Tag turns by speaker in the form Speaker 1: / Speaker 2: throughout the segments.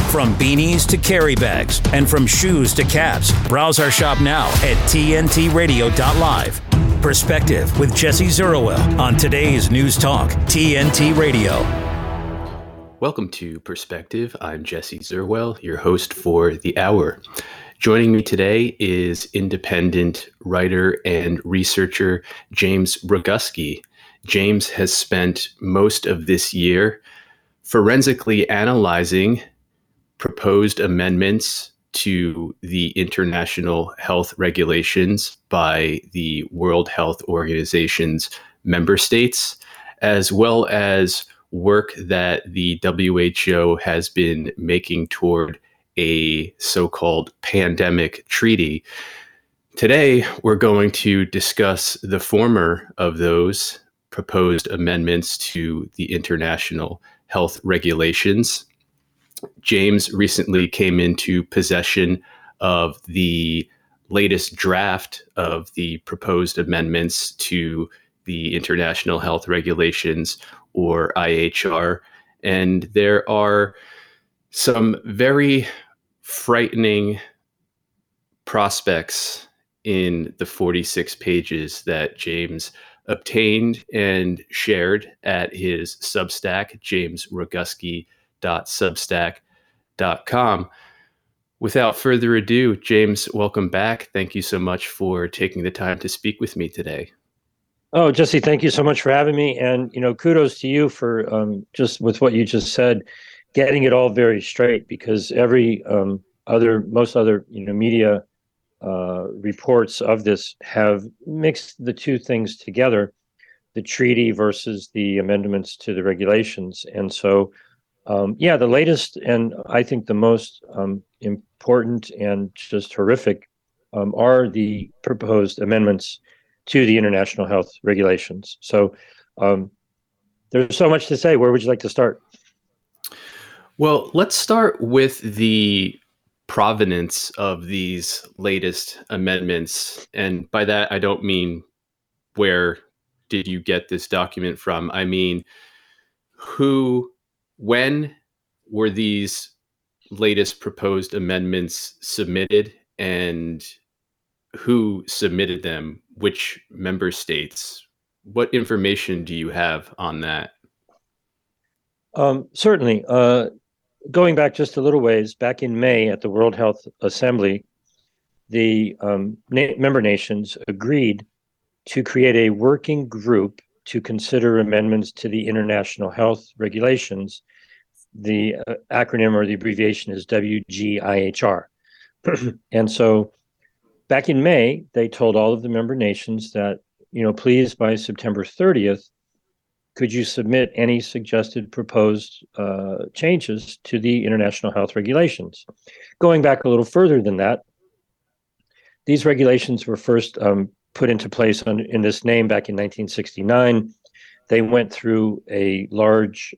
Speaker 1: From beanies to carry bags and from shoes to caps, browse our shop now at tntradio.live. Perspective with Jesse Zerowell on today's News Talk, TNT Radio.
Speaker 2: Welcome to Perspective. I'm Jesse Zerowell, your host for the hour. Joining me today is independent writer and researcher James Roguski. James has spent most of this year forensically analyzing proposed amendments to the international health regulations by the World Health Organization's member states, as well as work that the WHO has been making toward a so-called pandemic treaty. Today, we're going to discuss the former of those proposed amendments to the international health regulations. James recently came into possession of the latest draft of the proposed amendments to the International Health Regulations, or IHR, and there are some very frightening prospects in the 46 pages that James obtained and shared at his Substack, jamesroguski.substack.com. Without further ado, James, welcome back. Thank you so much for taking the time to speak with me today.
Speaker 3: Oh, Jesse, thank you so much for having me. And, kudos to you for just with what you just said, getting it all very straight, because most other media reports of this have mixed the two things together, the treaty versus the amendments to the regulations. And so, the latest and I think the most important and just horrific are the proposed amendments to the international health regulations. So there's so much to say. Where would you like to start?
Speaker 2: Well, let's start with the provenance of these latest amendments. And by that, I don't mean where did you get this document from? I mean, when were these latest proposed amendments submitted, and who submitted them? Which member states? What information do you have on that?
Speaker 3: Certainly. Going back just a little ways, back in May at the World Health Assembly, the member nations agreed to create a working group to consider amendments to the international health regulations. The acronym or the abbreviation is WGIHR. And so back in May, they told all of the member nations that, please, by September 30th, could you submit any suggested proposed changes to the international health regulations? Going back a little further than that, these regulations were first put into place in this name back in 1969. They went through a large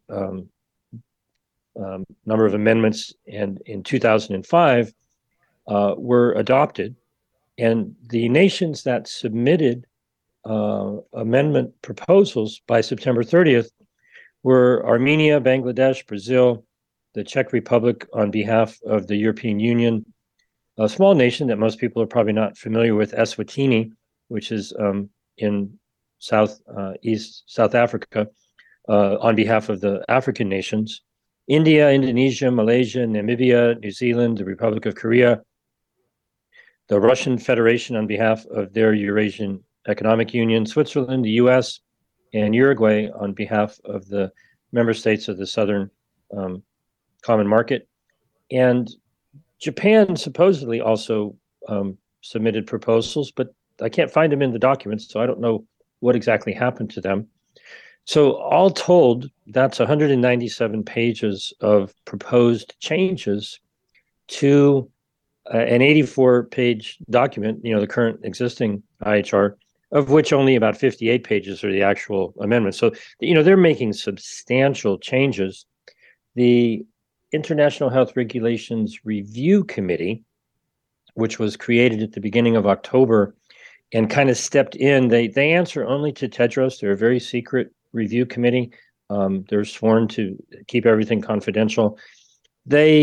Speaker 3: number of amendments, and in 2005 were adopted. And the nations that submitted amendment proposals by September 30th were Armenia, Bangladesh, Brazil, the Czech Republic on behalf of the European Union, a small nation that most people are probably not familiar with, Eswatini, which is in South Africa, on behalf of the African nations, India, Indonesia, Malaysia, Namibia, New Zealand, the Republic of Korea, the Russian Federation on behalf of their Eurasian Economic Union, Switzerland, the US, and Uruguay on behalf of the member states of the Southern Common Market. And Japan supposedly also submitted proposals, but I can't find them in the documents, so I don't know what exactly happened to them. So all told, that's 197 pages of proposed changes to an 84-page document, the current existing IHR, of which only about 58 pages are the actual amendments. So, they're making substantial changes. The International Health Regulations Review Committee, which was created at the beginning of October and kind of stepped in, they answer only to Tedros. They're a very secret review committee. They're sworn to keep everything confidential. They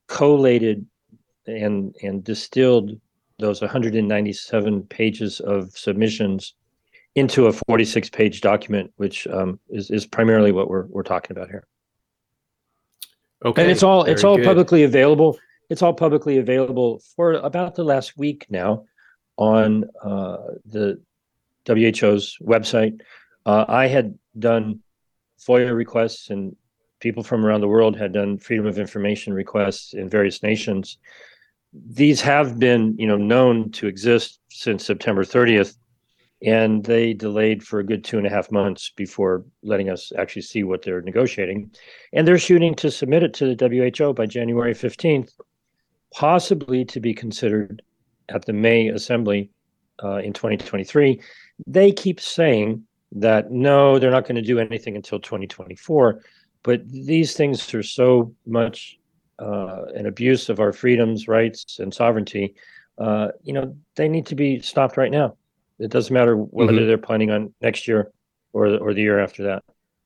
Speaker 3: collated and distilled those 197 pages of submissions into a 46-page document, which is primarily what we're talking about here.
Speaker 2: Okay,
Speaker 3: and it's all
Speaker 2: good.
Speaker 3: publicly available. It's all publicly available for about the last week now on the WHO's website. I had done FOIA requests, and people from around the world had done Freedom of Information requests in various nations. These have been, known to exist since September 30th, and they delayed for a good 2.5 months before letting us actually see what they're negotiating. And they're shooting to submit it to the WHO by January 15th, possibly to be considered at the May Assembly in 2023. They keep saying that, no, they're not going to do anything until 2024. But these things are so much an abuse of our freedoms, rights, and sovereignty. They need to be stopped right now. It doesn't matter whether they're planning on next year or the year after that.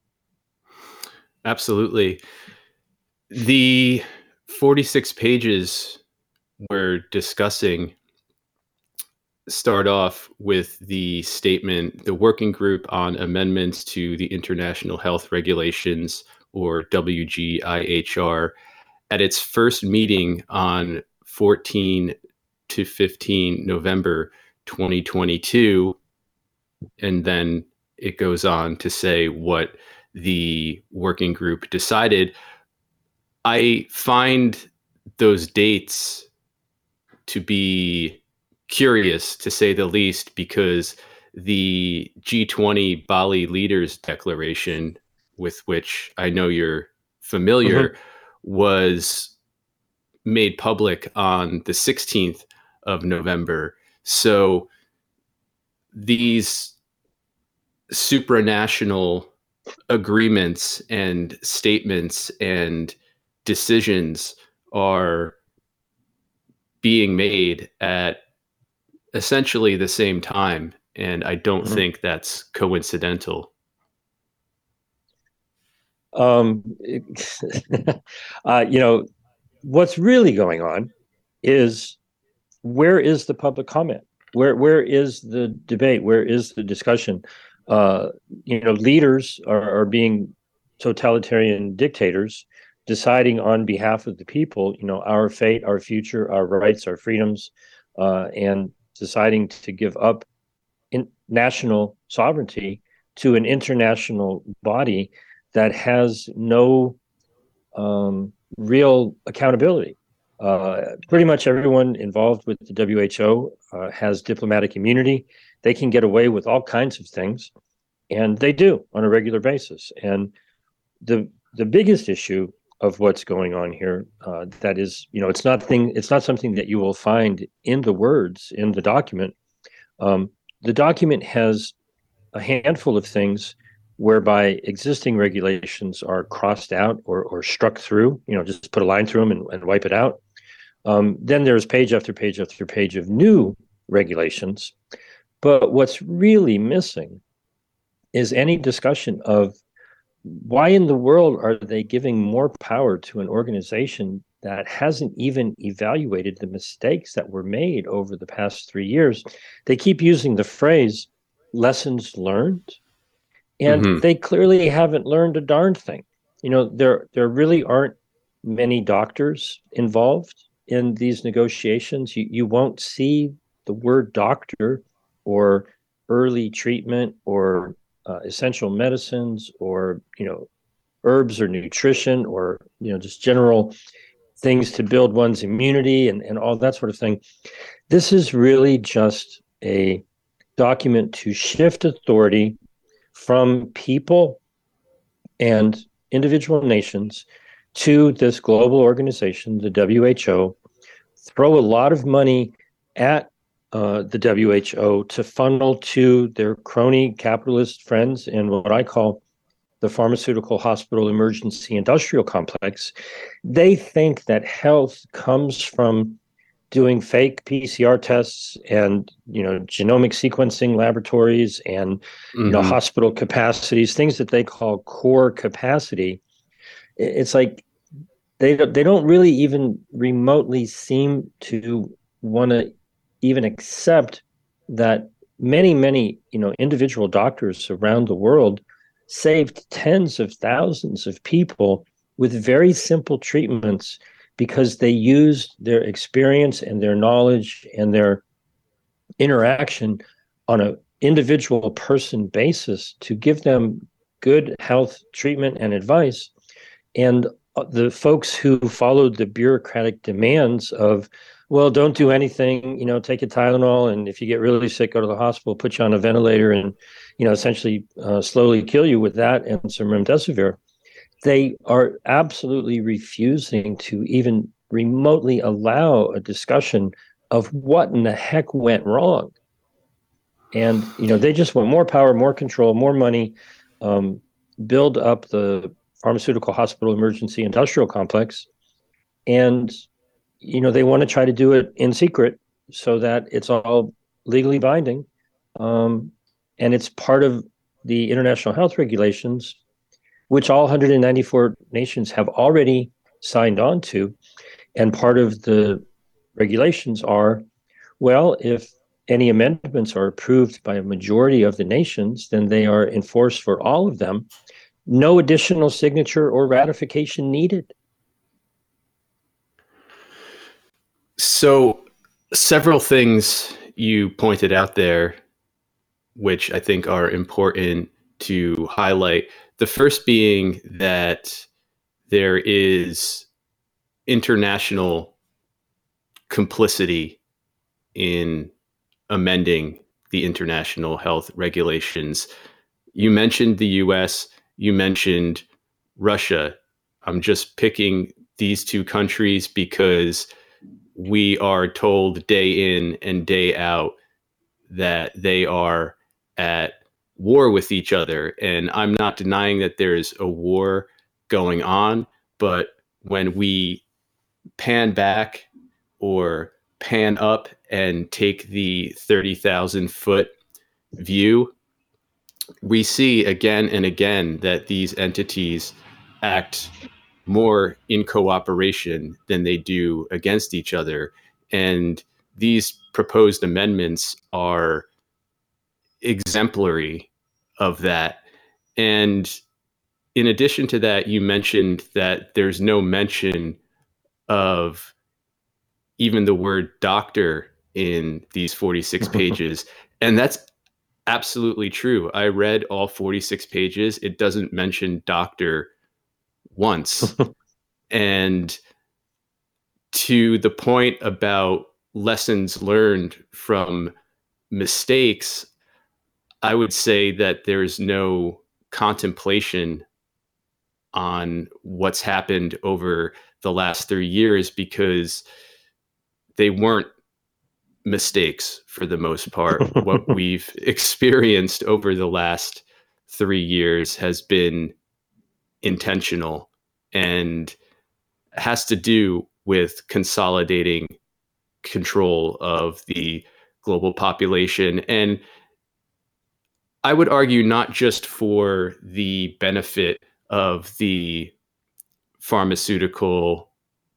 Speaker 2: Absolutely. The 46 pages we're discussing start off with the statement, the Working Group on Amendments to the International Health Regulations, or WGIHR, at its first meeting on 14 to 15 November 2022. And then it goes on to say what the working group decided. I find those dates to be curious, to say the least, because the G20 Bali Leaders Declaration, with which I know you're familiar, was made public on the 16th of November. So these supranational agreements and statements and decisions are being made at essentially the same time. And I don't think that's coincidental.
Speaker 3: What's really going on is, where is the public comment? Where is the debate? Where is the discussion? Leaders are being totalitarian dictators, deciding on behalf of the people, our fate, our future, our rights, our freedoms, and deciding to give up national sovereignty to an international body that has no real accountability. Pretty much everyone involved with the WHO has diplomatic immunity. They can get away with all kinds of things, and they do on a regular basis. And the biggest issue of what's going on here, that is, it's not something that you will find in the words in the document. The document has a handful of things whereby existing regulations are crossed out or struck through, just put a line through them and wipe it out. Then there's page after page after page of new regulations. But what's really missing is any discussion of why in the world are they giving more power to an organization that hasn't even evaluated the mistakes that were made over the past 3 years. They keep using the phrase lessons learned, and they clearly haven't learned a darn thing. There really aren't many doctors involved in these negotiations. You won't see the word doctor or early treatment or essential medicines or herbs or nutrition or just general things to build one's immunity and all that sort of thing. This is really just a document to shift authority from people and individual nations to this global organization, the WHO, throw a lot of money at the WHO to funnel to their crony capitalist friends and what I call the pharmaceutical hospital emergency industrial complex. They think that health comes from doing fake PCR tests and genomic sequencing laboratories and hospital capacities, things that they call core capacity. It's like they don't really even remotely seem to want to even accept that many individual doctors around the world saved tens of thousands of people with very simple treatments because they used their experience and their knowledge and their interaction on an individual person basis to give them good health treatment and advice. And the folks who followed the bureaucratic demands of, well, don't do anything, take a Tylenol, and if you get really sick, go to the hospital, put you on a ventilator, and essentially slowly kill you with that and some remdesivir. They are absolutely refusing to even remotely allow a discussion of what in the heck went wrong. And they just want more power, more control, more money, build up the pharmaceutical hospital emergency industrial complex, and they want to try to do it in secret so that it's all legally binding, and it's part of the international health regulations, which all 194 nations have already signed on to. And part of the regulations are, well, if any amendments are approved by a majority of the nations, then they are enforced for all of them. No additional signature or ratification needed.
Speaker 2: So, several things you pointed out there, which I think are important to highlight. The first being that there is international complicity in amending the international health regulations. You mentioned the US, you mentioned Russia. I'm just picking these two countries because we are told day in and day out that they are at war with each other. And I'm not denying that there's a war going on, but when we pan back or pan up and take the 30,000 foot view, we see again and again that these entities act more in cooperation than they do against each other. And these proposed amendments are exemplary of that. And in addition to that, you mentioned that there's no mention of even the word doctor in these 46 pages. And that's absolutely true. I read all 46 pages. It doesn't mention doctor once. And to the point about lessons learned from mistakes, I would say that there's no contemplation on what's happened over the last 3 years because they weren't mistakes for the most part. What we've experienced over the last 3 years has been intentional and has to do with consolidating control of the global population. And I would argue not just for the benefit of the pharmaceutical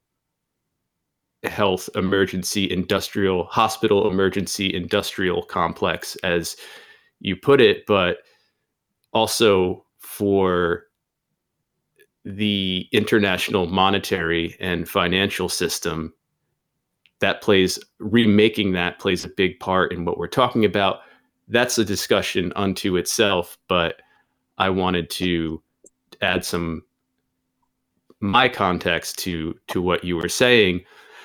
Speaker 2: health emergency industrial hospital emergency industrial complex, as you put it, but also for the international monetary and financial system remaking that plays a big part in what we're talking about. That's a discussion unto itself, but I wanted to add some my context to what you were saying.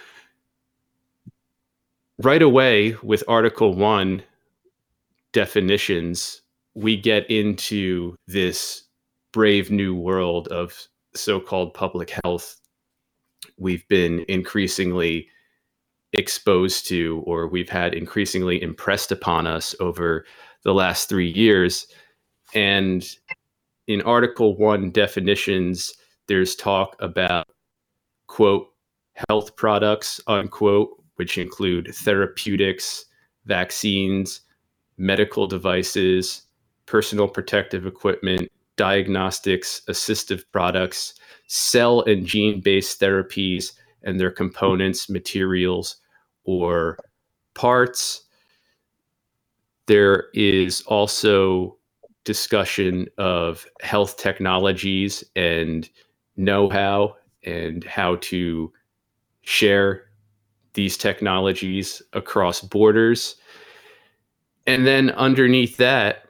Speaker 2: Right away with Article 1 definitions, we get into this brave new world of so-called public health we've been increasingly exposed to, or we've had increasingly impressed upon us over the last 3 years. And in Article 1 definitions, there's talk about, quote, health products, unquote, which include therapeutics, vaccines, medical devices, personal protective equipment, diagnostics, assistive products, cell and gene-based therapies and their components, materials, or parts. There is also discussion of health technologies and know-how and how to share these technologies across borders. And then underneath that,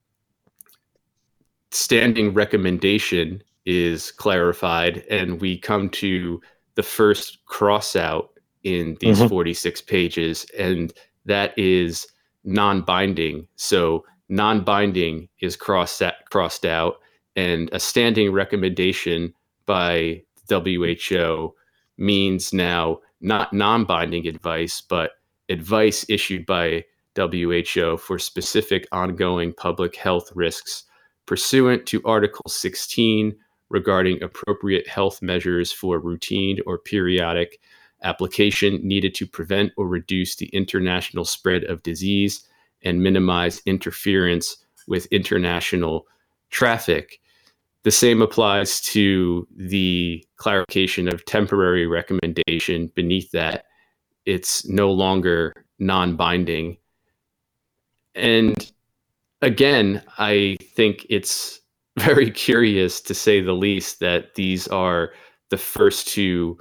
Speaker 2: standing recommendation is clarified, and we come to the first cross out in these 46 pages, and that is non-binding. So non-binding is crossed out, and a standing recommendation by WHO means now not non-binding advice, but advice issued by WHO for specific ongoing public health risks pursuant to Article 16 regarding appropriate health measures for routine or periodic application needed to prevent or reduce the international spread of disease and minimize interference with international traffic. The same applies to the clarification of temporary recommendation beneath that. It's no longer non-binding. And again, I think it's very curious, to say the least, that these are the first two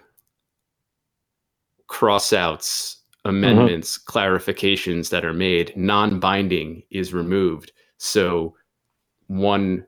Speaker 2: crossouts, amendments, clarifications that are made. Non-binding is removed. So one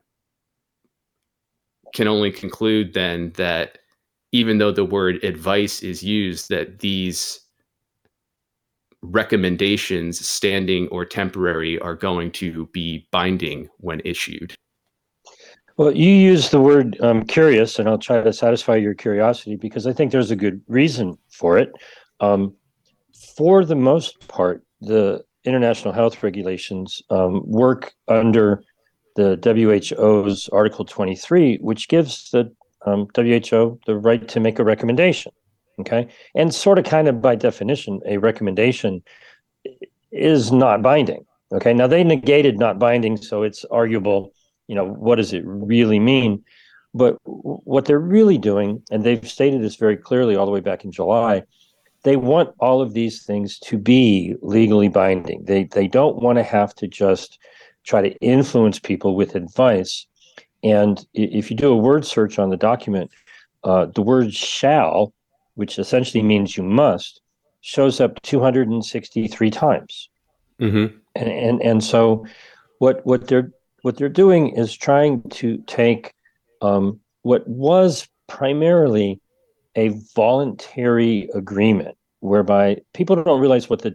Speaker 2: can only conclude then that even though the word advice is used, that these recommendations, standing or temporary, are going to be binding when issued.
Speaker 3: Well, you use the word curious, and I'll try to satisfy your curiosity because I think there's a good reason for it. For the most part, the international health regulations work under the WHO's Article 23, which gives the WHO the right to make a recommendation. Okay. And sort of kind of by definition, a recommendation is not binding. Okay. Now they negated not binding, so it's arguable, what does it really mean? But what they're really doing, and they've stated this very clearly all the way back in July, they want all of these things to be legally binding. They don't want to have to just try to influence people with advice. And if you do a word search on the document, the word shall, which essentially means you must, shows up 263 times. And so what they're doing is trying to take what was primarily a voluntary agreement, whereby people don't realize what the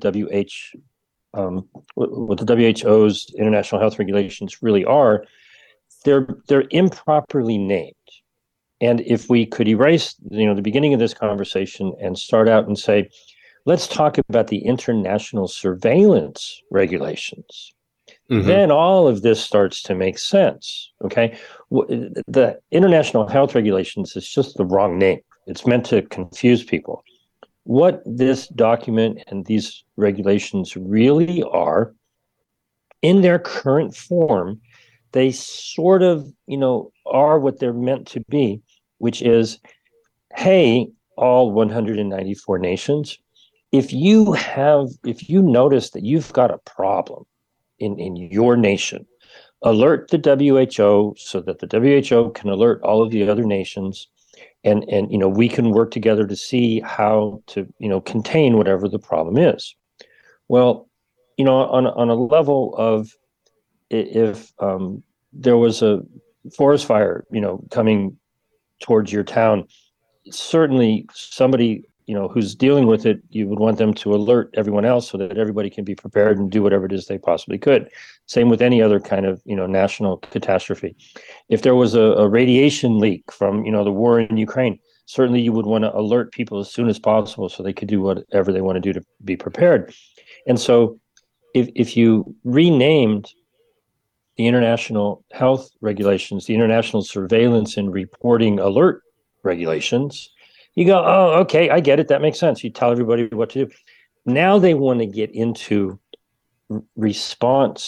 Speaker 3: WHO's international health regulations really are. They're improperly named. And if we could erase, the beginning of this conversation and start out and say, let's talk about the international surveillance regulations, then all of this starts to make sense. Okay. The international health regulations is just the wrong name. It's meant to confuse people. What this document and these regulations really are, in their current form, they sort of, are what they're meant to be, which is, hey, all 194 nations, if you notice that you've got a problem in your nation, alert the WHO so that the WHO can alert all of the other nations, and we can work together to see how to contain whatever the problem is. Well, on a level of, if there was a forest fire coming towards your town, certainly somebody who's dealing with it, you would want them to alert everyone else so that everybody can be prepared and do whatever it is they possibly could. Same with any other kind of national catastrophe. If there was a radiation leak from the war in Ukraine, certainly you would want to alert people as soon as possible so they could do whatever they want to do to be prepared. And so if you renamed the international health regulations, the international surveillance and reporting alert regulations, you go, oh, okay, I get it. That makes sense. You tell everybody what to do. Now they want to get into response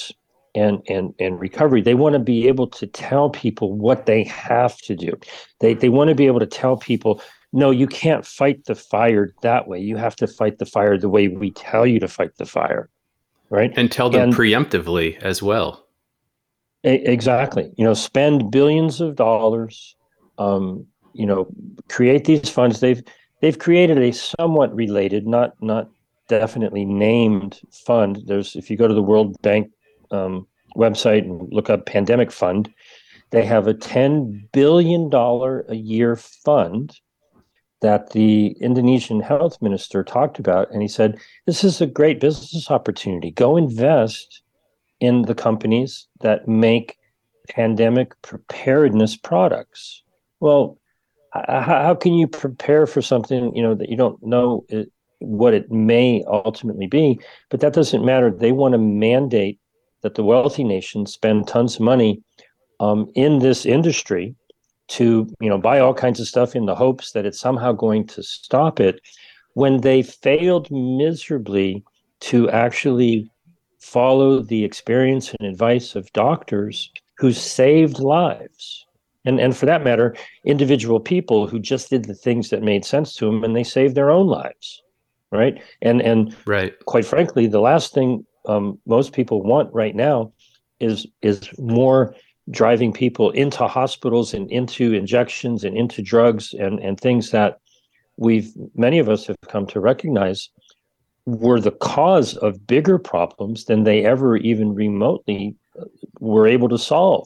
Speaker 3: and recovery. They want to be able to tell people what they have to do. They want to be able to tell people, no, you can't fight the fire that way. You have to fight the fire the way we tell you to fight the fire, right?
Speaker 2: And tell them preemptively as well.
Speaker 3: Exactly. Spend billions of dollars, create these funds. They've created a somewhat related, not definitely named fund. If you go to the World Bank website and look up pandemic fund, they have a $10 billion a year fund that the Indonesian health minister talked about. And he said, this is a great business opportunity. Go invest in the companies that make pandemic preparedness products. Well, how can you prepare for something, that you don't know what it may ultimately be? But that doesn't matter. They want to mandate that the wealthy nations spend tons of money in this industry to, buy all kinds of stuff in the hopes that it's somehow going to stop it, when they failed miserably to actually follow the experience and advice of doctors who saved lives. And for that matter, individual people who just did the things that made sense to them, and they saved their own lives, right? And
Speaker 2: right.
Speaker 3: Quite frankly, the last thing most people want right now is more driving people into hospitals and into injections and into drugs and things that many of us have come to recognize were the cause of bigger problems than they ever even remotely were able to solve.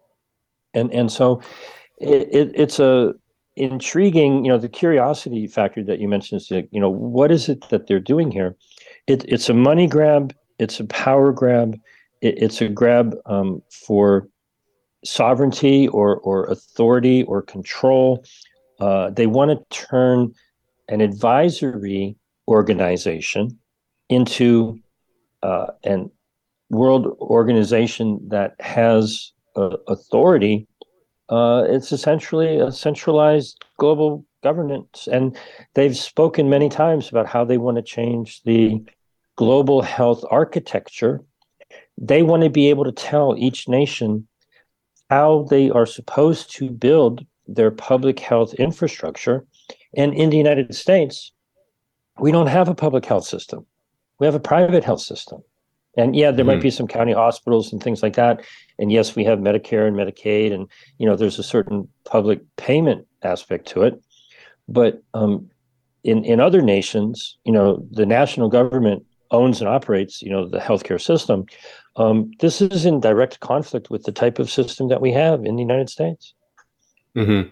Speaker 3: And so it's a intriguing, the curiosity factor that you mentioned is, what is it that they're doing here? It's a money grab. It's a power grab. It's a grab for sovereignty or authority or control. They want to turn an advisory organization into an world organization that has authority. It's essentially a centralized global governance. And they've spoken many times about how they want to change the global health architecture. They want to be able to tell each nation how they are supposed to build their public health infrastructure. And in the United States, we don't have a public health system. We have a private health system. And yeah, there might be some county hospitals and things like that. And yes, we have Medicare and Medicaid, and there's a certain public payment aspect to it. But in other nations, the national government owns and operates, the healthcare system. This is in direct conflict with the type of system that we have in the United States.
Speaker 2: Mm-hmm.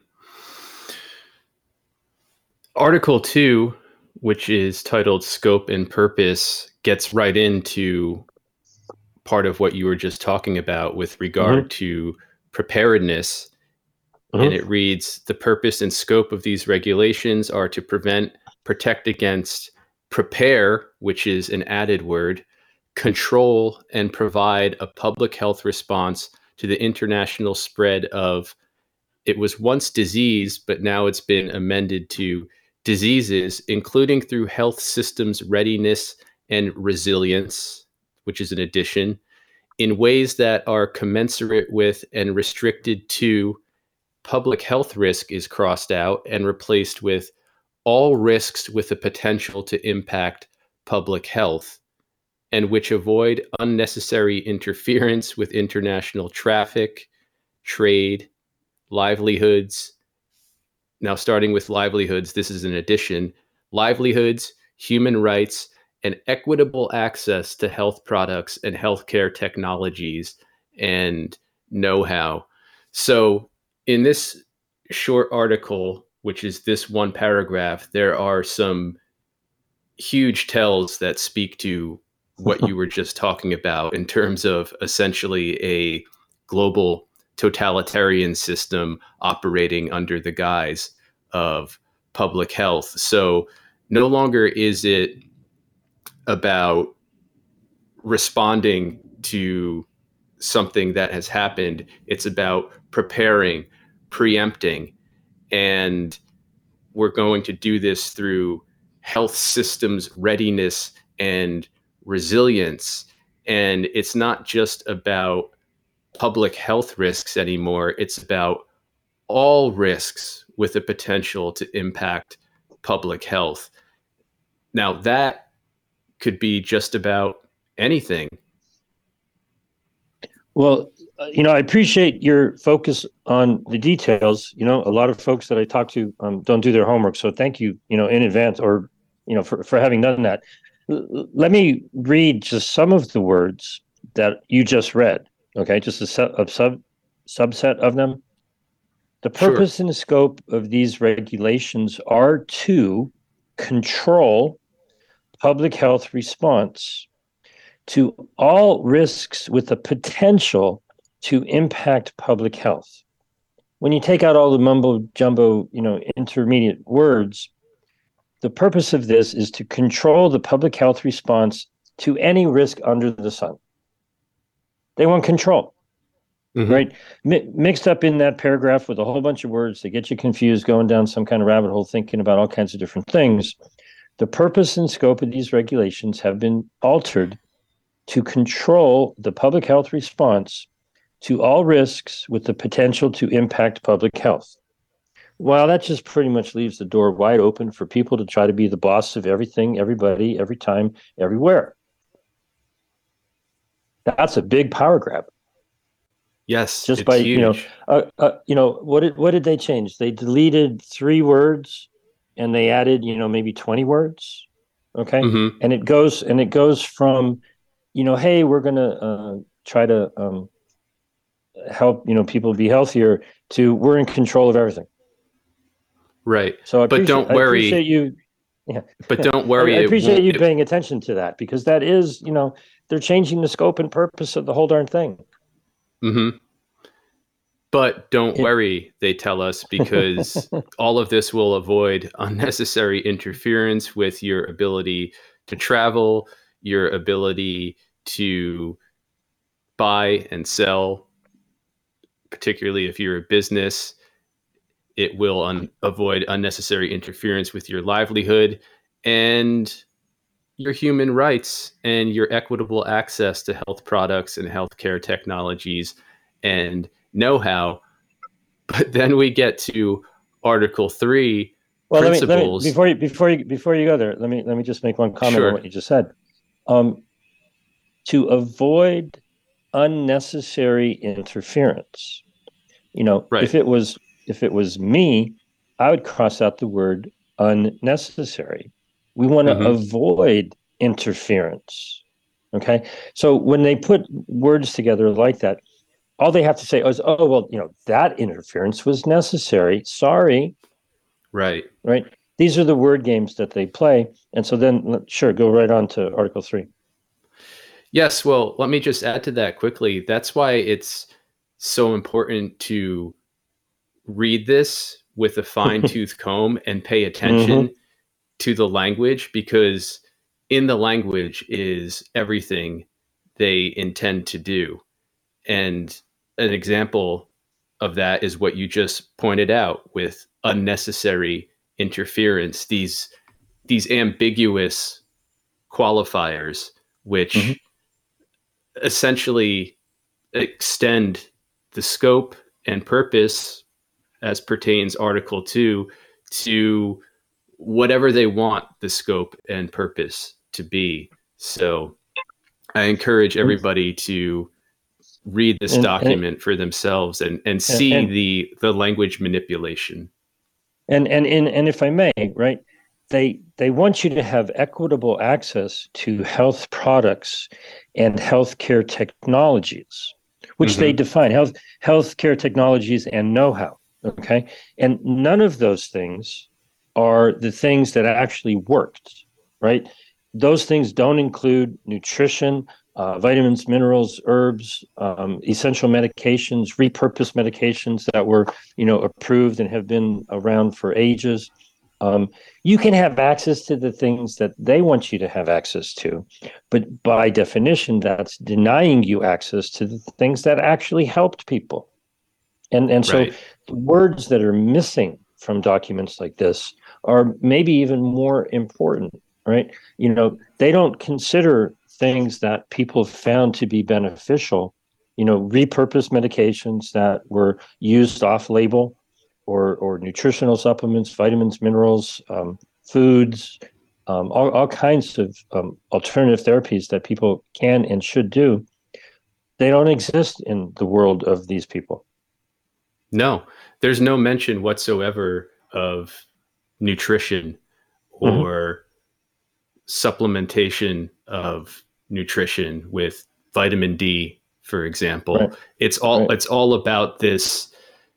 Speaker 2: Article 2, which is titled Scope and Purpose, gets right into part of what you were just talking about with regard to preparedness. And it reads, the purpose and scope of these regulations are to prevent, protect against, prepare, which is an added word, control, and provide a public health response to the international spread of, it was once disease, but now it's been amended to diseases, including through health systems readiness and resilience, which is an addition, in ways that are commensurate with and restricted to public health risk is crossed out and replaced with all risks with the potential to impact public health, and which avoid unnecessary interference with international traffic, trade, livelihoods. Now, starting with livelihoods, this is an addition, livelihoods, human rights, and equitable access to health products and healthcare technologies and know-how. So in this short article, which is this one paragraph, there are some huge tells that speak to what you were just talking about in terms of essentially a global totalitarian system operating under the guise of public health. So no longer is it about responding to something that has happened. It's about preparing, preempting, and we're going to do this through health systems readiness and resilience. And it's not just about public health risks anymore. It's about all risks with the potential to impact public health. Now, that could be just about anything.
Speaker 3: Well, I appreciate your focus on the details. A lot of folks that I talk to don't do their homework. So thank you, in advance, or, for having done that. Let me read just some of the words that you just read. Okay, just a subset of them. The purpose
Speaker 2: Sure.
Speaker 3: and the scope of these regulations are to control public health response to all risks with the potential to impact public health. When you take out all the mumbo jumbo, intermediate words, the purpose of this is to control the public health response to any risk under the sun. They want control, right? Mixed up in that paragraph with a whole bunch of words that get you confused, going down some kind of rabbit hole, thinking about all kinds of different things. The purpose and scope of these regulations have been altered to control the public health response to all risks with the potential to impact public health. Well, that just pretty much leaves the door wide open for people to try to be the boss of everything, everybody, every time, everywhere. That's a big power grab.
Speaker 2: Yes,
Speaker 3: just
Speaker 2: it's
Speaker 3: by
Speaker 2: huge.
Speaker 3: What did they change? They deleted 3 words and they added maybe 20 words. Okay, and it goes from hey, we're going to try to help, people be healthier, to we're in control of everything.
Speaker 2: Right.
Speaker 3: So
Speaker 2: but don't worry.
Speaker 3: I appreciate you. Yeah.
Speaker 2: But don't worry.
Speaker 3: I appreciate you paying attention to that, because that is, they're changing the scope and purpose of the whole darn thing.
Speaker 2: But don't worry, they tell us, because all of this will avoid unnecessary interference with your ability to travel, your ability to buy and sell, particularly if you're a business. It will avoid unnecessary interference with your livelihood and your human rights and your equitable access to health products and healthcare technologies and know-how. But then we get to Article 3 principles.
Speaker 3: Let me before you go there, let me just make one comment on what you just said. To avoid unnecessary interference.
Speaker 2: Right.
Speaker 3: If it was me, I would cross out the word unnecessary. We want to avoid interference. Okay. So when they put words together like that, all they have to say is, oh, well, that interference was necessary. Sorry.
Speaker 2: Right.
Speaker 3: Right. These are the word games that they play. And so then, sure, go right on to Article 3.
Speaker 2: Yes. Well, let me just add to that quickly. That's why it's so important to read this with a fine-tooth comb and pay attention to the language, because in the language is everything they intend to do. And an example of that is what you just pointed out with unnecessary interference, these ambiguous qualifiers, which essentially extend the scope and purpose as pertains Article 2 to whatever they want the scope and purpose to be. So I encourage everybody to read this document for themselves and see the language manipulation.
Speaker 3: And if I may, right, they want you to have equitable access to health products and healthcare technologies, which they define healthcare technologies and know-how. Okay. And none of those things are the things that actually worked, right? Those things don't include nutrition, vitamins, minerals, herbs, essential medications, repurposed medications that were, approved and have been around for ages. You can have access to the things that they want you to have access to, but by definition, that's denying you access to the things that actually helped people. And so the words that are missing from documents like this are maybe even more important, right? They don't consider things that people found to be beneficial, repurposed medications that were used off label, or nutritional supplements, vitamins, minerals, foods, all kinds of alternative therapies that people can and should do. They don't exist in the world of these people.
Speaker 2: No, there's no mention whatsoever of nutrition or supplementation of nutrition with vitamin D, for example.
Speaker 3: Right.
Speaker 2: It's all about this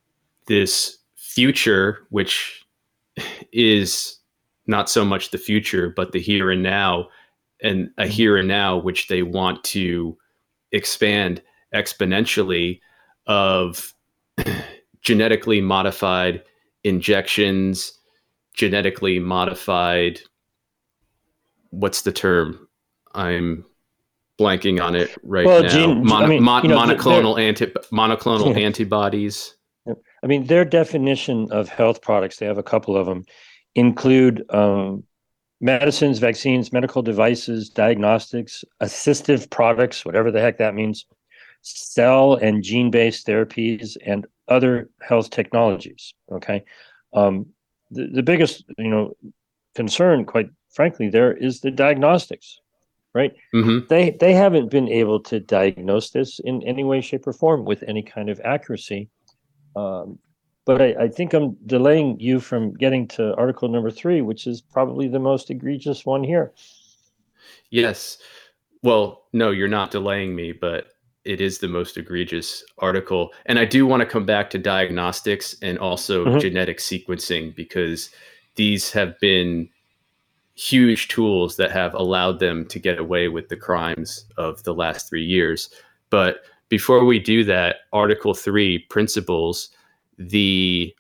Speaker 2: future, which is not so much the future, but the here and now, and a here and now which they want to expand exponentially, of genetically modified injections, genetically modified, what's the term? I'm blanking on it right now. Monoclonal antibodies.
Speaker 3: I mean, their definition of health products, they have a couple of them, include medicines, vaccines, medical devices, diagnostics, assistive products, whatever the heck that means, cell and gene-based therapies, and other health technologies. Okay. The biggest, concern, quite frankly, there is the diagnostics, right?
Speaker 2: Mm-hmm.
Speaker 3: They haven't been able to diagnose this in any way, shape, or form with any kind of accuracy. But I think I'm delaying you from getting to article number 3, which is probably the most egregious one here.
Speaker 2: Yes. Well, no, you're not delaying me, but it is the most egregious article. And I do want to come back to diagnostics and also genetic sequencing, because these have been huge tools that have allowed them to get away with the crimes of the last 3 years. But before we do that, Article 3, principles, the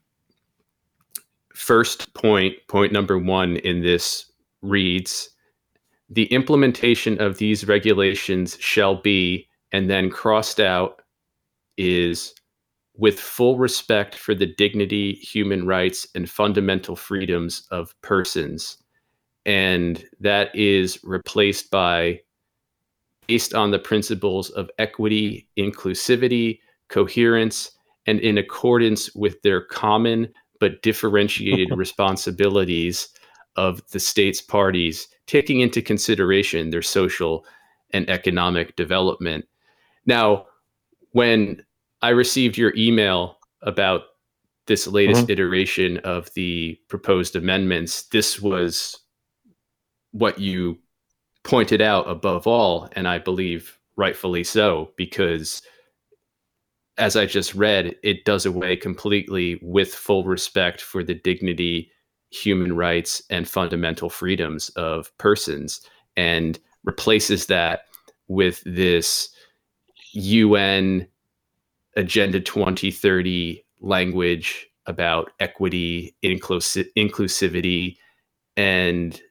Speaker 2: first point number 1 in this reads, the implementation of these regulations shall be, and then crossed out is, with full respect for the dignity, human rights, and fundamental freedoms of persons. And that is replaced by, based on the principles of equity, inclusivity, coherence, and in accordance with their common but differentiated responsibilities of the state's parties, taking into consideration their social and economic development. Now, when I received your email about this latest iteration of the proposed amendments, this was what you pointed out above all, and I believe rightfully so, because as I just read, it does away completely with full respect for the dignity, human rights, and fundamental freedoms of persons, and replaces that with this UN Agenda 2030 language about equity, inclusivity, and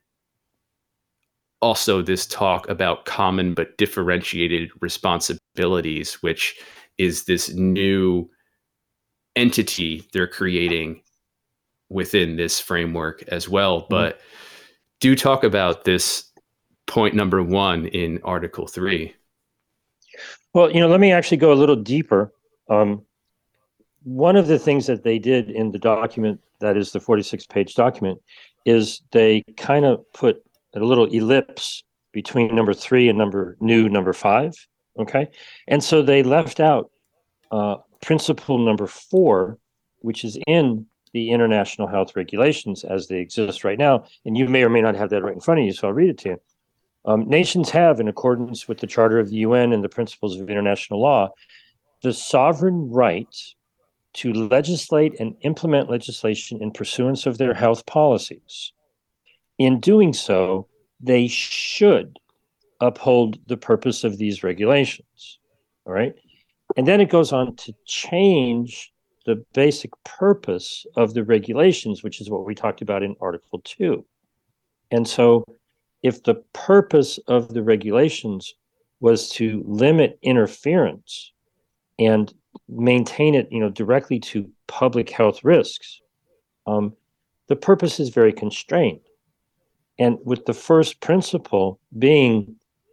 Speaker 2: also this talk about common but differentiated responsibilities, which is this new entity they're creating within this framework as well. But do talk about this point number 1 in Article 3.
Speaker 3: Well, let me actually go a little deeper. One of the things that they did in the document, that is the 46-page document, is they kind of put a little ellipse between number 3 and number 5. Okay. And so they left out principle number 4, which is in the international health regulations as they exist right now. And you may or may not have that right in front of you, so I'll read it to you. Nations have, in accordance with the Charter of the UN and the principles of international law, the sovereign right to legislate and implement legislation in pursuance of their health policies. In doing so, they should uphold the purpose of these regulations. All right. And then it goes on to change the basic purpose of the regulations, which is what we talked about in Article 2. And so if the purpose of the regulations was to limit interference and maintain it, directly to public health risks, the purpose is very constrained. And with the first principle being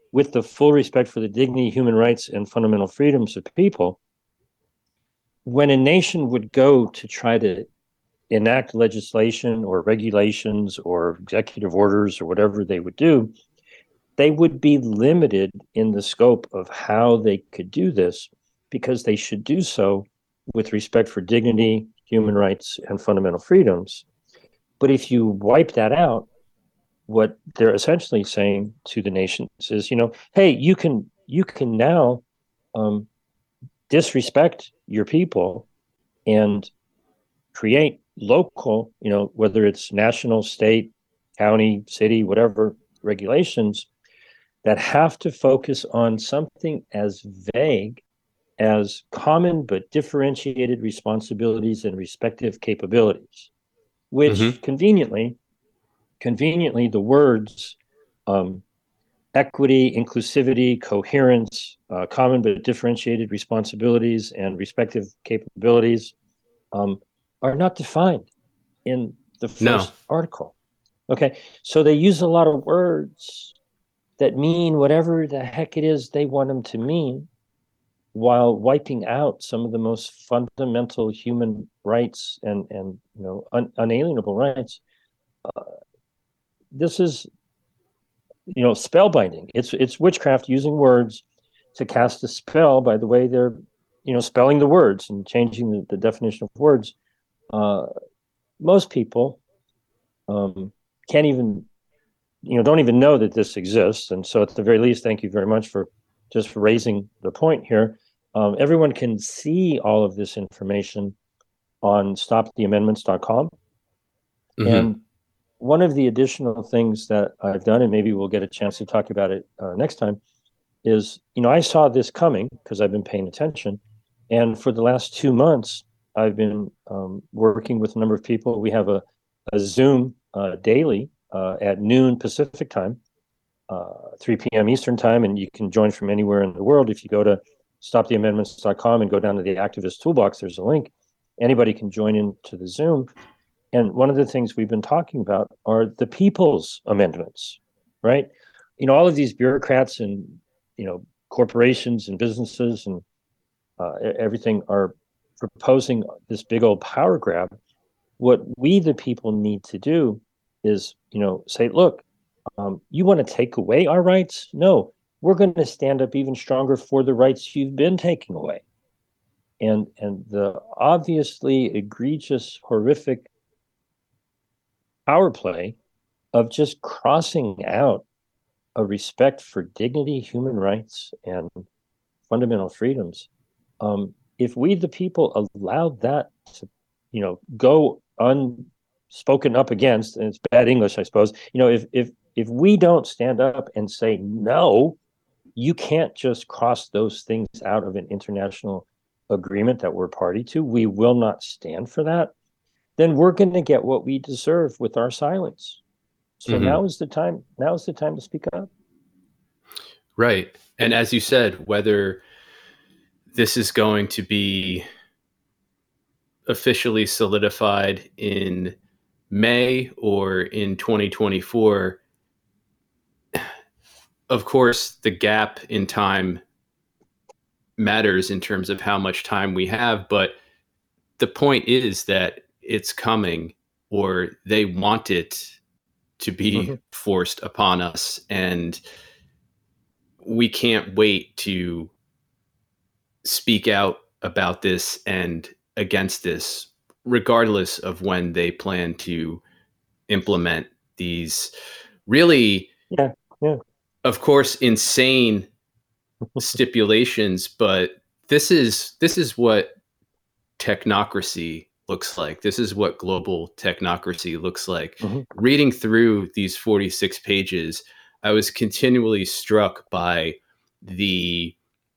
Speaker 3: with the full respect for the dignity, human rights, and fundamental freedoms of people, when a nation would go to try to enact legislation or regulations or executive orders or whatever they would do, they would be limited in the scope of how they could do this, because they should do so with respect for dignity, human rights, and fundamental freedoms. But if you wipe that out, what they're essentially saying to the nations is, hey, you can now disrespect your people and create local, whether it's national, state, county, city, whatever regulations that have to focus on something as vague as common but differentiated responsibilities and respective capabilities, which conveniently the words equity, inclusivity, coherence, common but differentiated responsibilities and respective capabilities are not defined in the first article. Okay, so they use a lot of words that mean whatever the heck it is they want them to mean, while wiping out some of the most fundamental human rights and unalienable rights. This is spellbinding. It's witchcraft, using words to cast a spell by the way they're spelling the words and changing the definition of words. Most people can't even don't even know that this exists, and so at the very least, thank you very much for raising the point here. Everyone can see all of this information on stoptheamendments.com. And one of the additional things that I've done, and maybe we'll get a chance to talk about it next time, is, I saw this coming because I've been paying attention. And for the last 2 months, I've been working with a number of people. We have a Zoom daily at noon Pacific time, 3 p.m. Eastern time, and you can join from anywhere in the world. If you go to stoptheamendments.com and go down to the activist toolbox, there's a link. Anybody can join into the Zoom. And one of the things we've been talking about are the people's amendments, right? All of these bureaucrats and, corporations and businesses and everything are proposing this big old power grab. What we, the people, need to do is, say, look, you want to take away our rights? No, we're going to stand up even stronger for the rights you've been taking away. And the obviously egregious, horrific power play of just crossing out a respect for dignity, human rights, and fundamental freedoms. If we, the people, allowed that to, go unspoken up against, and it's bad English, I suppose. If we don't stand up and say, no, you can't just cross those things out of an international agreement that we're party to, we will not stand for that, then we're going to get what we deserve with our silence. So now is the time to speak up.
Speaker 2: Right. And as you said, whether this is going to be officially solidified in May or in 2024, of course, the gap in time matters in terms of how much time we have. But the point is that it's coming, or they want it to be forced upon us. And we can't wait to speak out about this and against this, regardless of when they plan to implement these really, of course, insane stipulations. But this is what technocracy looks like. This is what global technocracy looks like. Reading through these 46 pages, I was continually struck by the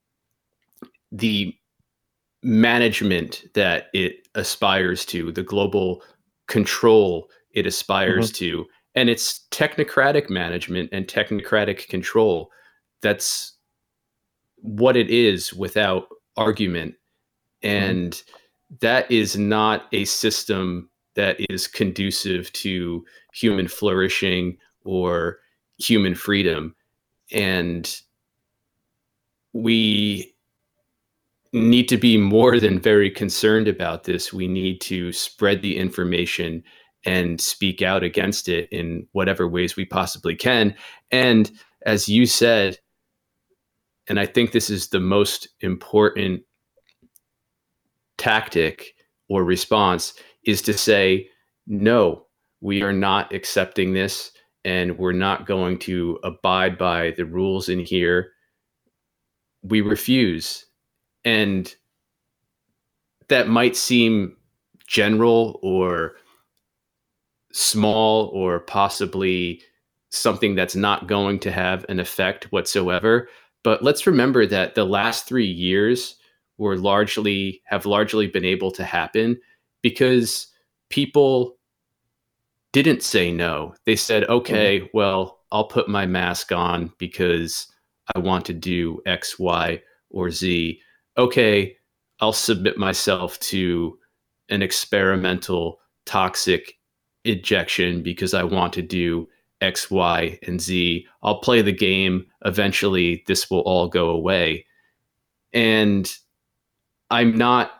Speaker 2: management that it aspires to, the global control it aspires to, and it's technocratic management and technocratic control. That's what it is, without argument. And that is not a system that is conducive to human flourishing or human freedom. And we need to be more than very concerned about this. We need to spread the information and speak out against it in whatever ways we possibly can. And as you said, and I think this is the most important tactic or response, is to say, no, we are not accepting this, and we're not going to abide by the rules in here. We refuse. And that might seem general or small or possibly something that's not going to have an effect whatsoever. But let's remember that the last 3 years have largely been able to happen because people didn't say no. They said, okay, well, I'll put my mask on because I want to do X, Y, or Z. Okay, I'll submit myself to an experimental toxic injection because I want to do X, Y, and Z. I'll play the game. Eventually, this will all go away. And I'm not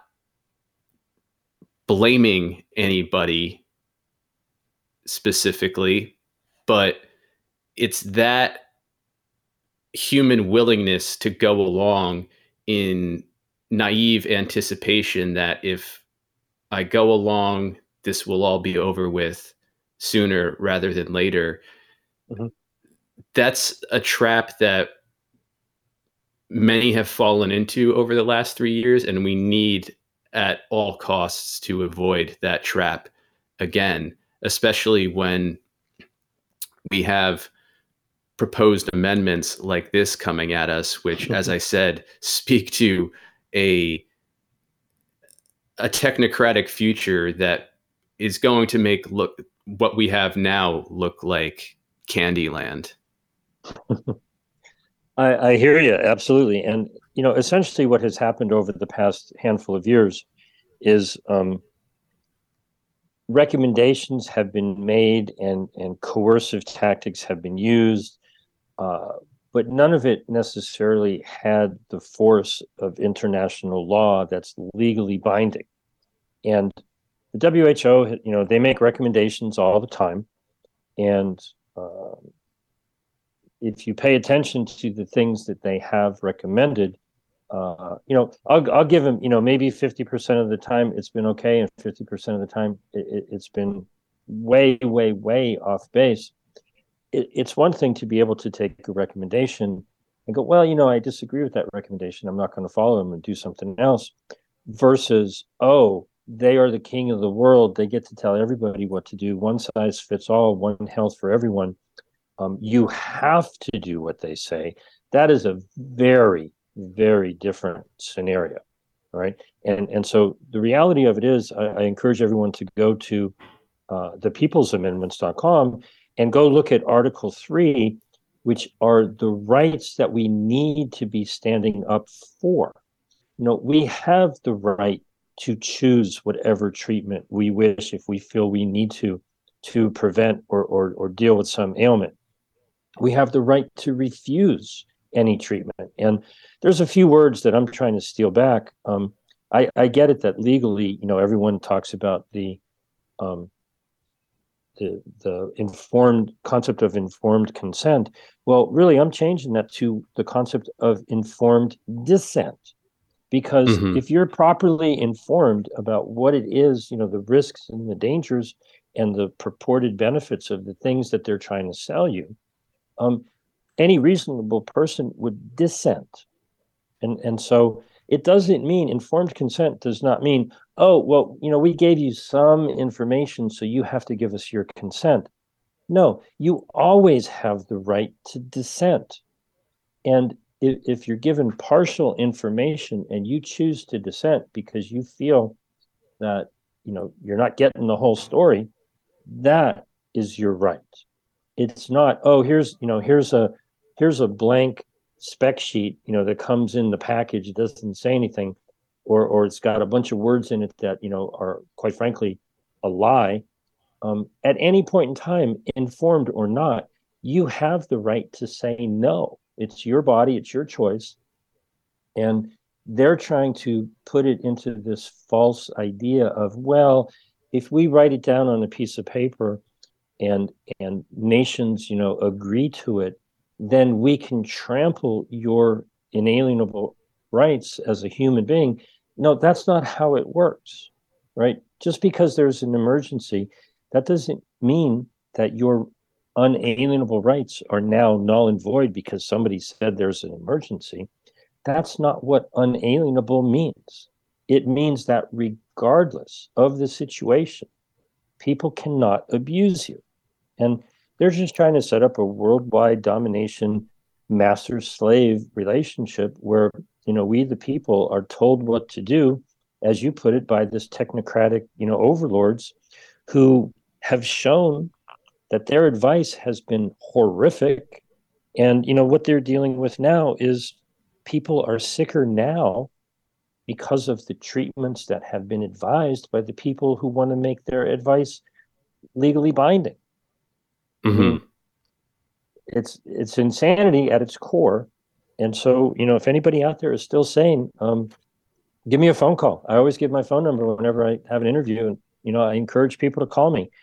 Speaker 2: blaming anybody specifically, but it's that human willingness to go along in naive anticipation that if I go along, this will all be over with sooner rather than later. Mm-hmm. That's a trap that many have fallen into over the last 3 years, and we need at all costs to avoid that trap again, especially when we have proposed amendments like this coming at us, which, as I said, speak to a technocratic future that is going to make what we have now look like Candyland.
Speaker 3: I hear you, absolutely. And, essentially what has happened over the past handful of years is recommendations have been made and coercive tactics have been used, but none of it necessarily had the force of international law that's legally binding. And the WHO, they make recommendations all the time. And if you pay attention to the things that they have recommended, I'll give them, maybe 50% of the time it's been okay, and 50% of the time it's been way, way, way off base. It's one thing to be able to take a recommendation and go, well, I disagree with that recommendation. I'm not going to follow them and do something else, versus, oh, they are the king of the world. They get to tell everybody what to do. One size fits all, one health for everyone. You have to do what they say. That is a very, very different scenario, right? And so the reality of it is, I encourage everyone to go to thepeoplesamendments.com and go look at Article 3, which are the rights that we need to be standing up for. We have the right to choose whatever treatment we wish if we feel we need to prevent or deal with some ailment. We have the right to refuse any treatment. And there's a few words that I'm trying to steal back. I get it that legally, everyone talks about the informed concept of informed consent. Well, really, I'm changing that to the concept of informed dissent. Because if you're properly informed about what it is, the risks and the dangers and the purported benefits of the things that they're trying to sell you, any reasonable person would dissent. And so it doesn't mean, informed consent does not mean, oh, well, we gave you some information, so you have to give us your consent. No, you always have the right to dissent. And if you're given partial information and you choose to dissent because you feel that, you're not getting the whole story, that is your right. It's not, oh, here's a blank spec sheet, that comes in the package. It doesn't say anything, or it's got a bunch of words in it that, are quite frankly a lie. At any point in time, informed or not, you have the right to say no. It's your body, it's your choice. And they're trying to put it into this false idea of, well, if we write it down on a piece of paper and nations, agree to it, then we can trample your inalienable rights as a human being. No, that's not how it works, right? Just because there's an emergency, that doesn't mean that your unalienable rights are now null and void because somebody said there's an emergency. That's not what unalienable means. It means that regardless of the situation, people cannot abuse you. And they're just trying to set up a worldwide domination master-slave relationship where, we the people are told what to do, as you put it, by this technocratic, overlords who have shown that their advice has been horrific. And, what they're dealing with now is people are sicker now because of the treatments that have been advised by the people who want to make their advice legally binding.
Speaker 2: Mm-hmm.
Speaker 3: I mean, it's insanity at its core. And so, if anybody out there is still sane, give me a phone call. I always give my phone number whenever I have an interview. And, I encourage people to call me,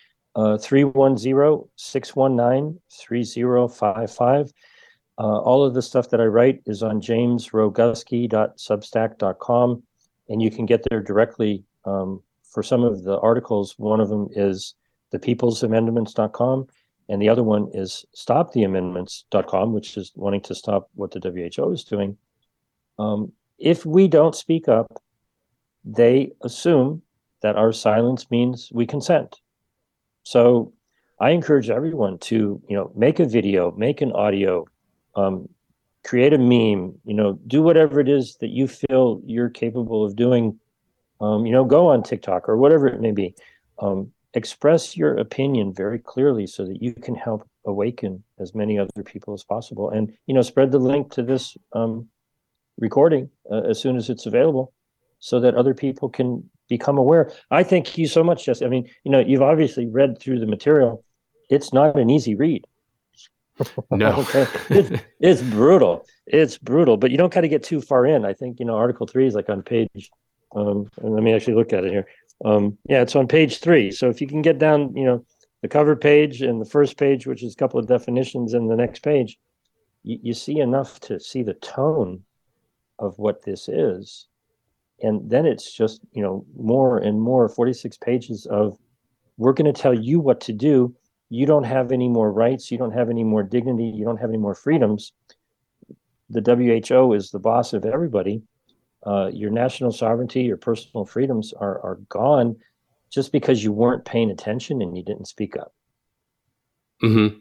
Speaker 3: 310-619-3055. All of the stuff that I write is on jamesroguski.substack.com. And you can get there directly for some of the articles. One of them is thepeoplesamendments.com. And the other one is stoptheamendments.com, which is wanting to stop what the WHO is doing. If we don't speak up, they assume that our silence means we consent. So I encourage everyone to, make a video, make an audio, create a meme, do whatever it is that you feel you're capable of doing. Go on TikTok or whatever it may be. Express your opinion very clearly so that you can help awaken as many other people as possible. And, spread the link to this recording as soon as it's available so that other people can become aware. I thank you so much, Jesse. I mean, you've obviously read through the material. It's not an easy read.
Speaker 2: No.
Speaker 3: Okay. It's brutal. It's brutal, but you don't got to get too far in. I think, Article 3 is like on page, and let me actually look at it here. It's on page 3. So if you can get down, the cover page and the first page, which is a couple of definitions, and the next page, you see enough to see the tone of what this is. And then it's just, more and more 46 pages of, we're going to tell you what to do. You don't have any more rights. You don't have any more dignity. You don't have any more freedoms. The WHO is the boss of everybody. Your national sovereignty, your personal freedoms are gone just because you weren't paying attention and you didn't speak up.
Speaker 2: Mm-hmm.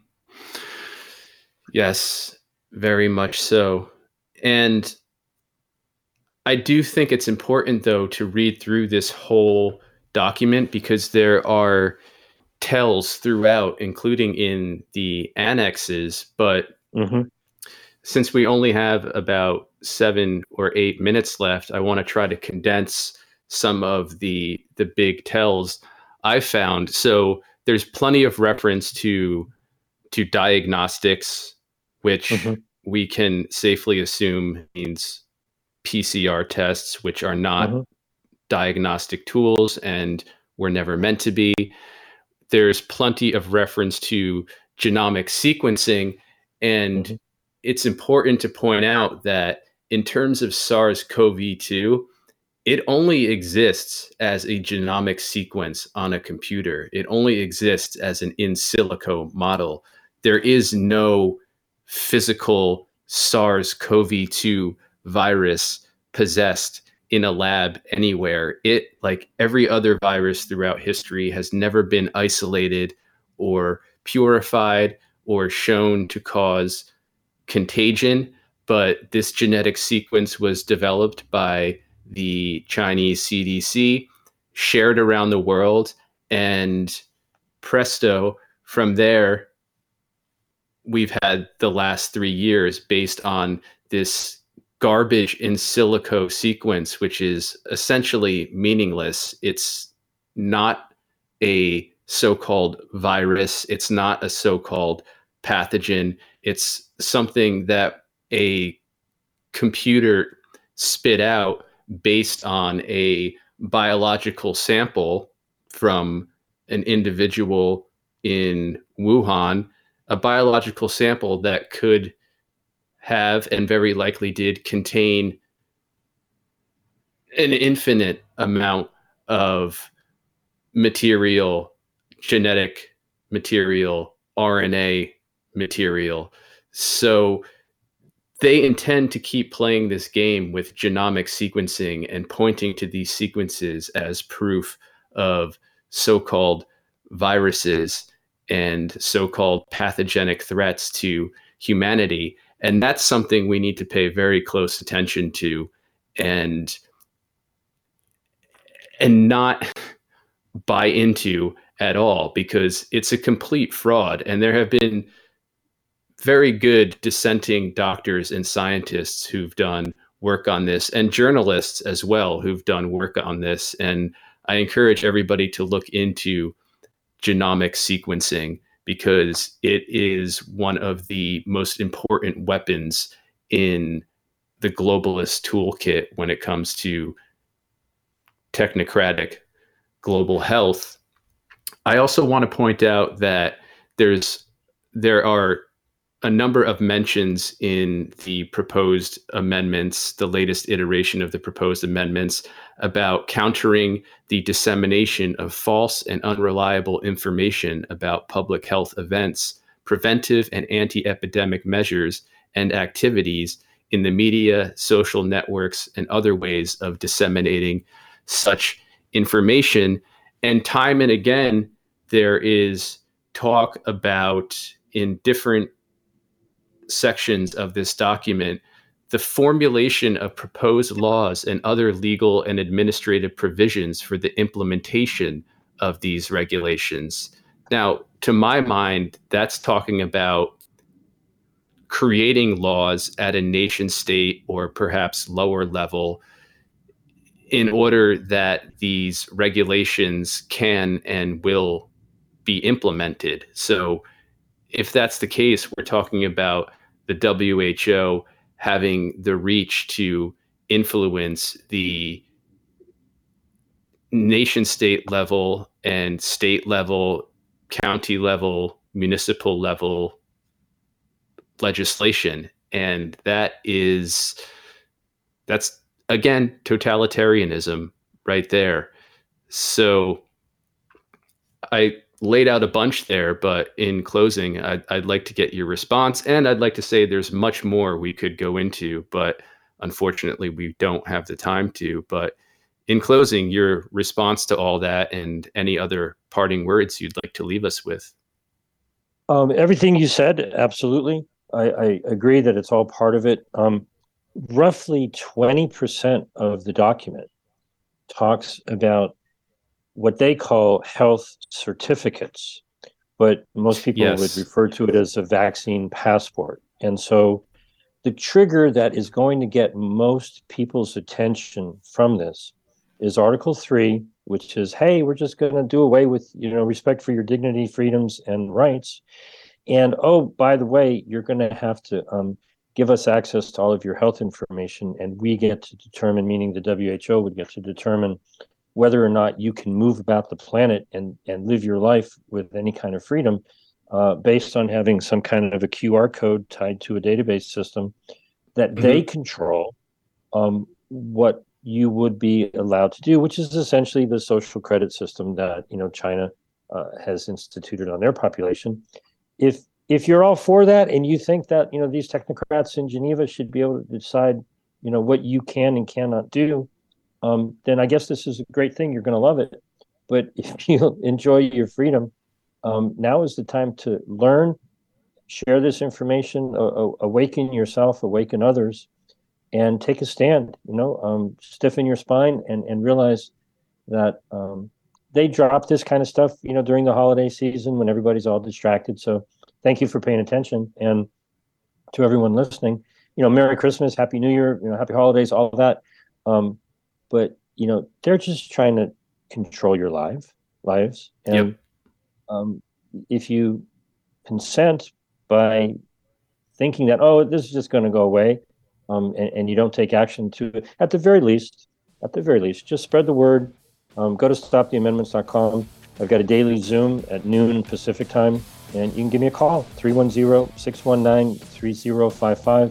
Speaker 2: Yes, very much so. And I do think it's important, though, to read through this whole document because there are tells throughout, including in the annexes. But since we only have about 7 or 8 minutes left, I want to try to condense some of the big tells I found. So there's plenty of reference to diagnostics, which we can safely assume means PCR tests, which are not diagnostic tools and were never meant to be. There's plenty of reference to genomic sequencing. And it's important to point out that in terms of SARS-CoV-2, it only exists as a genomic sequence on a computer. It only exists as an in silico model. There is no physical SARS-CoV-2 virus possessed in a lab anywhere. It, like every other virus throughout history, has never been isolated or purified or shown to cause contagion. But this genetic sequence was developed by the Chinese CDC, shared around the world, and presto, from there, we've had the last 3 years based on this garbage in silico sequence, which is essentially meaningless. It's not a so-called virus. It's not a so-called pathogen. It's something that a computer spit out based on a biological sample from an individual in Wuhan, a biological sample that could have and very likely did contain an infinite amount of material, genetic material, RNA material. So they intend to keep playing this game with genomic sequencing and pointing to these sequences as proof of so-called viruses and so-called pathogenic threats to humanity. And that's something we need to pay very close attention to and not buy into at all, because it's a complete fraud. And there have been very good dissenting doctors and scientists who've done work on this, and journalists as well who've done work on this. And I encourage everybody to look into genomic sequencing, because it is one of the most important weapons in the globalist toolkit when it comes to technocratic global health. I also want to point out that there are a number of mentions in the proposed amendments, the latest iteration of the proposed amendments, about countering the dissemination of false and unreliable information about public health events, preventive and anti-epidemic measures and activities in the media, social networks, and other ways of disseminating such information. And time and again, there is talk about, in different sections of this document, the formulation of proposed laws and other legal and administrative provisions for the implementation of these regulations. Now, to my mind, that's talking about creating laws at a nation state or perhaps lower level in order that these regulations can and will be implemented. So if that's the case, we're talking about the WHO having the reach to influence the nation state level and state level, county level, municipal level legislation. And that's again totalitarianism right there. So I laid out a bunch there, but in closing, I'd like to get your response, and I'd like to say there's much more we could go into, but unfortunately we don't have the time to. But in closing, your response to all that and any other parting words you'd like to leave us with.
Speaker 3: Everything you said, absolutely. I agree that it's all part of it. Roughly 20% of the document talks about what they call health certificates, but most people would refer to it as a vaccine passport. And so the trigger that is going to get most people's attention from this is Article 3, which is, hey, we're just going to do away with, respect for your dignity, freedoms, and rights. And, oh, by the way, you're going to have to give us access to all of your health information, and we get to determine, meaning the WHO would get to determine whether or not you can move about the planet and live your life with any kind of freedom based on having some kind of a QR code tied to a database system that they control what you would be allowed to do, which is essentially the social credit system that China has instituted on their population. If you're all for that and you think that these technocrats in Geneva should be able to decide what you can and cannot do, then I guess this is a great thing. You're going to love it. But if you enjoy your freedom, now is the time to learn, share this information, awaken yourself, awaken others, and take a stand. Stiffen your spine and realize that they drop this kind of stuff, during the holiday season when everybody's all distracted. So thank you for paying attention. And to everyone listening, Merry Christmas, Happy New Year, Happy Holidays, all of that. But they're just trying to control your lives. And if you consent by thinking that, oh, this is just going to go away, and you don't take action to, at the very least, just spread the word. Go to stoptheamendments.com. I've got a daily Zoom at noon Pacific time, and you can give me a call, 310-619-3055.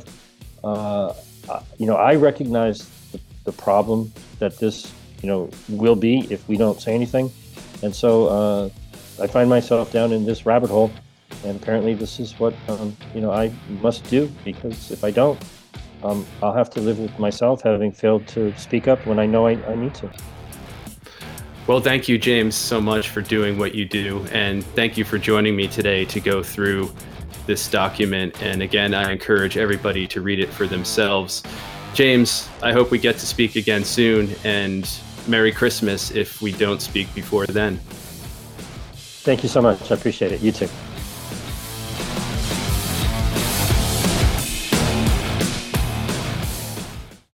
Speaker 3: I recognize the problem that this, will be if we don't say anything. And so I find myself down in this rabbit hole, and apparently this is what, I must do, because if I don't, I'll have to live with myself having failed to speak up when I know I need to.
Speaker 2: Well, thank you, James, so much for doing what you do. And thank you for joining me today to go through this document. And again, I encourage everybody to read it for themselves. James, I hope we get to speak again soon. And Merry Christmas if we don't speak before then.
Speaker 3: Thank you so much. I appreciate it. You too.